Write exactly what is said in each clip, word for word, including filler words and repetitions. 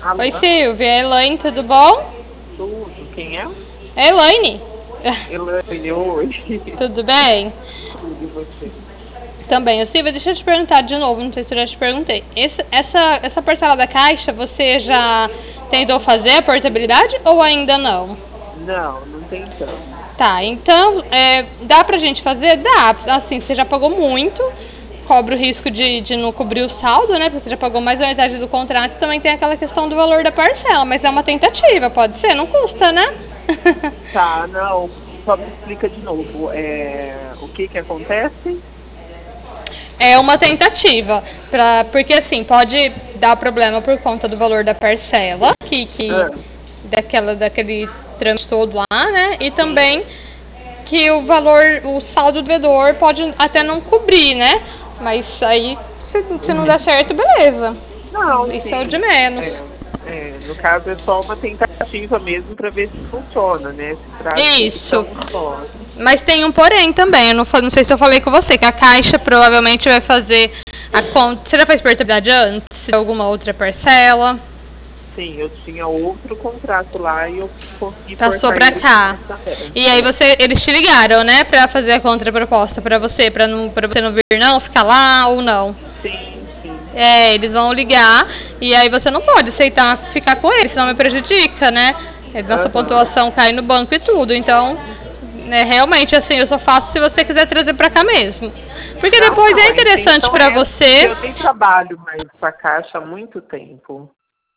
Alô? Oi, Silvia. Elaine, tudo bom? Tudo. Quem é? É Elaine. Elaine, oi. Tudo bem? Tudo, e você? Também. Silvia, deixa eu te perguntar de novo, não sei se eu já te perguntei. Esse, essa, essa parcela da Caixa, você já tentou fazer a portabilidade ou ainda não? Não, não tentamos. Tá, então, é, dá pra gente fazer? Dá. Assim, você já pagou muito, cobre o risco de, de não cobrir o saldo, né? Porque você já pagou mais da metade do contrato, também tem aquela questão do valor da parcela, mas é uma tentativa, pode ser? Não custa, né? Tá, não, só me explica de novo. É, o que que acontece? É uma tentativa, pra, porque assim, pode dar problema por conta do valor da parcela, que, que Ah, daquela, daquele trâmite todo lá, né? E sim, também que o valor, o saldo do devedor pode até não cobrir, né? Mas aí, se, se não der certo, beleza. não, Isso é o de sim. menos. É, é, no caso é só uma tentativa mesmo para ver se funciona, né? Se traz Isso. solução só. Mas tem um porém também. Eu não, fa- não sei se eu falei com você, que a Caixa provavelmente vai fazer a conta. Você já fez portabilidade antes? Alguma outra parcela? Sim, eu tinha outro contrato lá e eu consegui Passou portar pra ele para cá. essa também. E aí É, você, eles te ligaram, né, pra fazer a contraproposta pra você, pra não, para você não vir não, ficar lá ou não. sim, sim. É, eles vão ligar e aí você não pode aceitar ficar com eles, senão me prejudica, né? É, nossa Aham. pontuação cai no banco e tudo. Então, né, realmente assim, eu só faço se você quiser trazer pra cá mesmo. Porque Não, depois não, é a interessante intenção pra é essa, porque você. eu nem trabalho mais com a Caixa há muito tempo.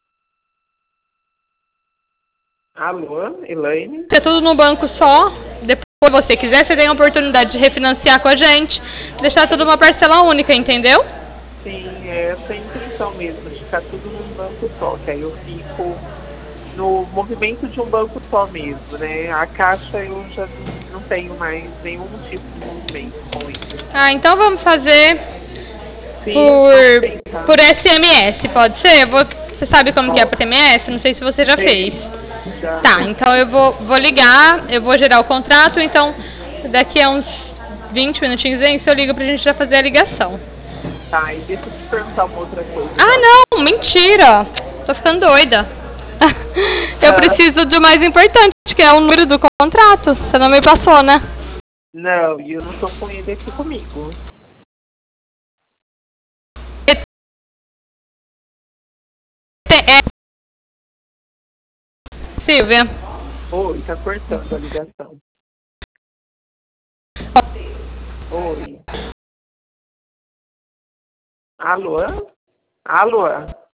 Alô, Elaine? É tudo no banco só. Depois, se você quiser, você tem a oportunidade de refinanciar com a gente, deixar tudo uma parcela única, entendeu? Sim, é essa a intenção mesmo, de ficar tudo num banco só, que aí eu fico no movimento de um banco só mesmo, né? A Caixa eu já não, não tenho mais nenhum tipo de movimento com eles. Ah, então vamos fazer Sim, vamos por, tentar. por S M S, pode ser? Eu vou- você sabe como que é Ó, por S M S? Não sei se você já fez. sei, já. Tá, então eu vou, vou ligar, eu vou gerar o contrato, então daqui a uns vinte minutinhos aí, se eu ligo pra gente já fazer a ligação. Tá, e deixa eu te perguntar uma outra coisa. Ah, não, mentira! Tô ficando doida. Eu Ah, preciso do mais importante, que é o número do contrato. Você não me passou, né? não, e eu não tô com ele aqui comigo. É, Silvia. Oi, tá cortando a ligação. Oi. Alô? Alô?